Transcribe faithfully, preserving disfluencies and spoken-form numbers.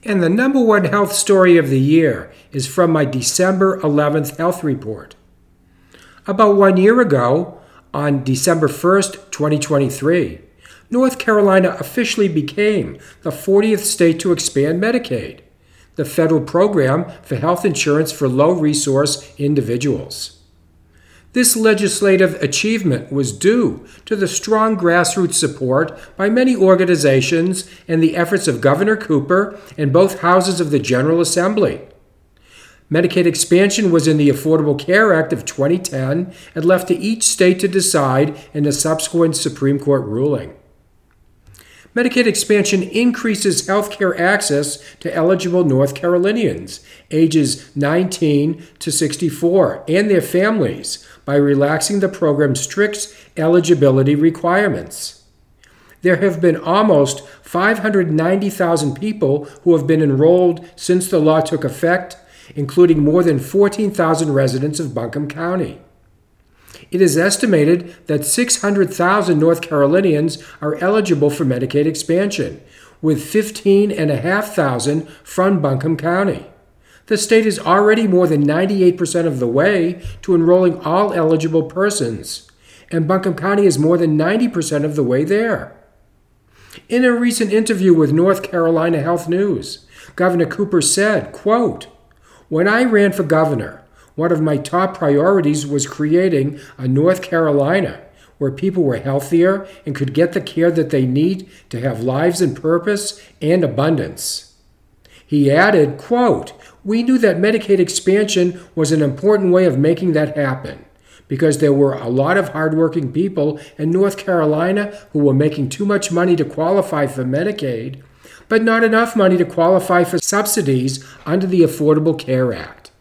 And the number one health story of the year is from my December eleventh health report. About one year ago, on December first, twenty twenty-three, North Carolina officially became the fortieth state to expand Medicaid, the federal program for health insurance for low-resource individuals. This legislative achievement was due to the strong grassroots support by many organizations and the efforts of Governor Cooper and both houses of the General Assembly. Medicaid expansion was in the Affordable Care Act of twenty ten and left to each state to decide in a subsequent Supreme Court ruling. Medicaid expansion increases health care access to eligible North Carolinians, ages nineteen to sixty-four, and their families by relaxing the program's strict eligibility requirements. There have been almost five hundred ninety thousand people who have been enrolled since the law took effect, including more than fourteen thousand residents of Buncombe County. It is estimated that six hundred thousand North Carolinians are eligible for Medicaid expansion, with fifteen thousand five hundred from Buncombe County. The state is already more than ninety-eight percent of the way to enrolling all eligible persons, and Buncombe County is more than ninety percent of the way there. In a recent interview with North Carolina Health News, Governor Cooper said, quote, "When I ran for governor, one of my top priorities was creating a North Carolina where people were healthier and could get the care that they need to have lives and purpose and abundance." He added, quote, "We knew that Medicaid expansion was an important way of making that happen because there were a lot of hardworking people in North Carolina who were making too much money to qualify for Medicaid, but not enough money to qualify for subsidies under the Affordable Care Act.